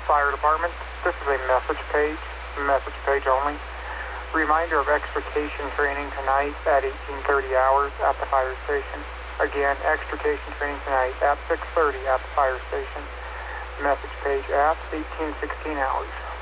Fire Department. This is a message page only. Reminder of extrication training tonight at 18:30 hours at the fire station. Again, extrication training tonight at 6:30 at the fire station. Message page at 18:16 hours.